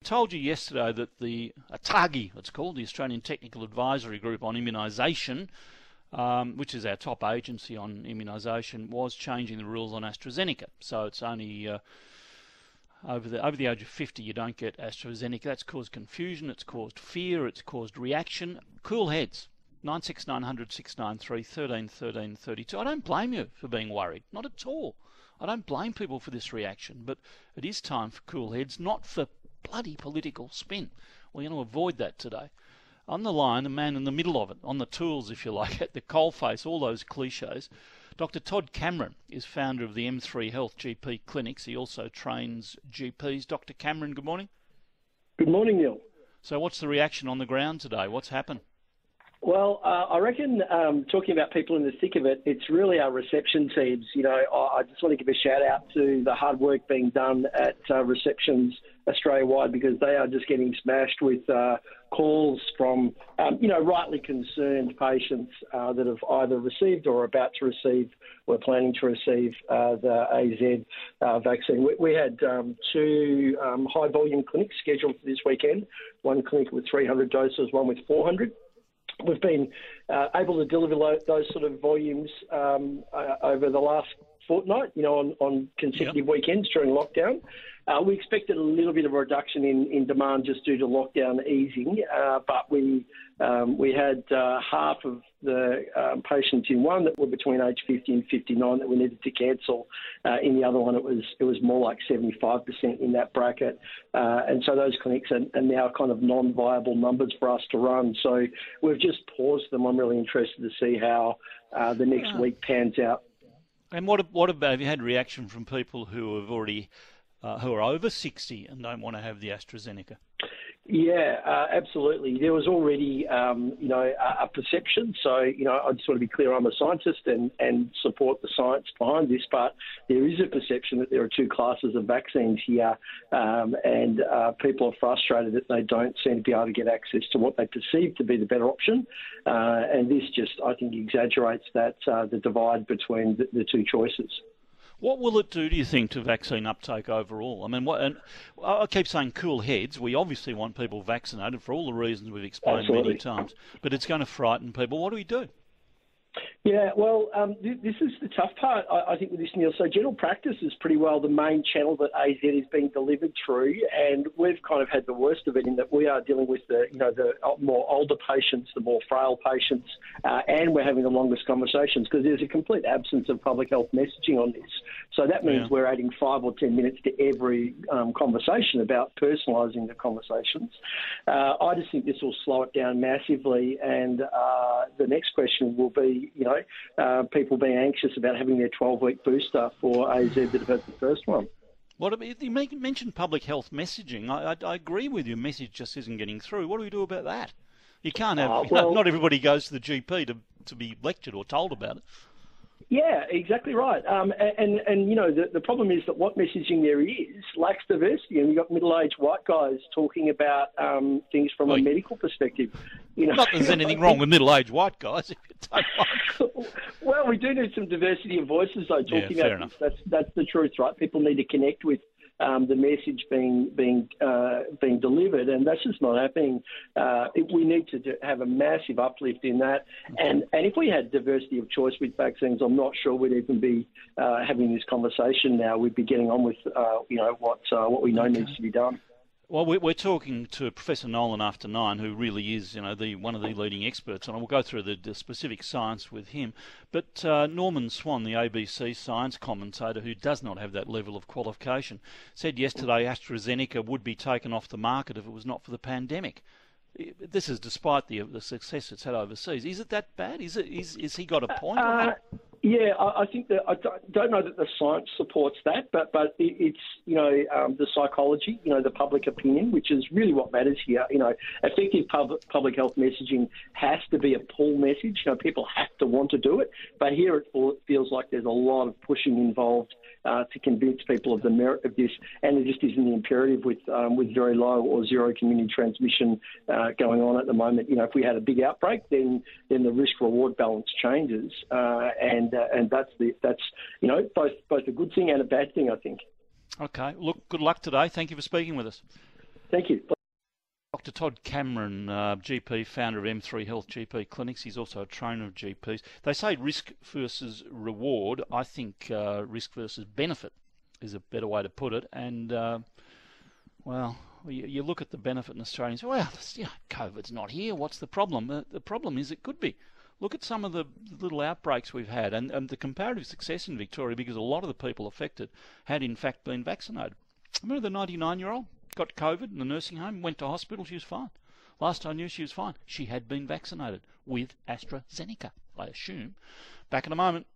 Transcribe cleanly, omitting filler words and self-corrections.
told you yesterday that the ATAGI, it's called, the Australian Technical Advisory Group on Immunisation, which is our top agency on immunisation, was changing the rules on AstraZeneca. So it's only over the age of 50 you don't get AstraZeneca. That's caused confusion, it's caused fear, it's caused reaction. Cool heads. 96900 693 13 13 32. I don't blame you for being worried, not at all. I don't blame people for this reaction, but it is time for cool heads, not for bloody political spin. We're going to avoid that today. On the line, the man in the middle of it, on the tools, if you like, at the coalface, all those cliches. Dr. Todd Cameron is founder of the M3 Health GP clinics. He also trains GPs. Dr. Cameron, good morning. Good morning, Neil. So what's the reaction on the ground today? What's happened? Well, I reckon talking about people in the thick of it, it's really our reception teams. You know, I just want to give a shout out to the hard work being done at receptions Australia-wide, because they are just getting smashed with calls from, rightly concerned patients that have either received or are about to receive or planning to receive the AZ vaccine. We had two high-volume clinics scheduled for this weekend, one clinic with 300 doses, one with 400. We've been able to deliver those sort of volumes over the last fortnight, on consecutive weekends during lockdown. We expected a little bit of a reduction in demand just due to lockdown easing, but we had half of the patients in one that were between age 50 and 59 that we needed to cancel. In the other one, it was more like 75% in that bracket. And so those clinics are now kind of non-viable numbers for us to run. So we've just paused them. I'm really interested to see how the next week pans out. And what about, have you had reaction from people who have already who are over 60 and don't want to have the AstraZeneca? Yeah, absolutely. There was already, a perception. So, I just want to be clear, I'm a scientist and support the science behind this, but there is a perception that there are two classes of vaccines here, and people are frustrated that they don't seem to be able to get access to what they perceive to be the better option. And this just, I think, exaggerates that the divide between the two choices. What will it do, do you think, to vaccine uptake overall? I mean, and I keep saying cool heads. We obviously want people vaccinated for all the reasons we've explained many times, but it's going to frighten people. What do we do? Yeah, well, this is the tough part, I think, with this, Neil. So general practice is pretty well the main channel that AZ is being delivered through, and we've kind of had the worst of it in that we are dealing with the more older patients, the more frail patients, and we're having the longest conversations because there's a complete absence of public health messaging on this. So that means we're adding 5 or 10 minutes to every conversation about personalising the conversations. I just think this will slow it down massively, and the next question will be, people being anxious about having their 12-week booster for AZ that have had the first one. You mentioned public health messaging. I agree with you. Message just isn't getting through. What do we do about that? You can't have... not everybody goes to the GP to be lectured or told about it. Yeah, exactly right. The problem is that what messaging there is lacks diversity, and you've got middle-aged white guys talking about things from a medical perspective. Not that there's anything wrong with middle-aged white guys, if you don't mind. Well, we do need some diversity of voices, though, talking about this. That's the truth, right? People need to connect with the message being delivered, and that's just not happening. We need to have a massive uplift in that, and if we had diversity of choice with vaccines, I'm not sure we'd even be having this conversation now. We'd be getting on with what we know needs to be done. Well, we're talking to Professor Nolan after 9, who really is, one of the leading experts, and we'll go through the specific science with him. But Norman Swan, the ABC science commentator, who does not have that level of qualification, said yesterday AstraZeneca would be taken off the market if it was not for the pandemic. This is despite the success it's had overseas. Is it that bad? Is he got a point on that? Yeah, I think that I don't know that the science supports that, but it's the psychology, the public opinion, which is really what matters here. Effective public health messaging has to be a pull message. People have to want to do it, but here it feels like there's a lot of pushing involved to convince people of the merit of this, and there just isn't the imperative with very low or zero community transmission going on at the moment. If we had a big outbreak, then the risk-reward balance changes, and that's both a good thing and a bad thing, I think. Okay. Look, good luck today. Thank you for speaking with us. Thank you. Dr. Todd Cameron, GP, founder of M3 Health GP Clinics. He's also a trainer of GPs. They say risk versus reward. I think risk versus benefit is a better way to put it. And, well, you look at the benefit in Australia and say, well, COVID's not here. What's the problem? The problem is it could be. Look at some of the little outbreaks we've had and the comparative success in Victoria, because a lot of the people affected had in fact been vaccinated. Remember the 99-year-old? Got COVID in the nursing home, went to hospital, she was fine. Last I knew, she was fine. She had been vaccinated with AstraZeneca, I assume. Back in a moment.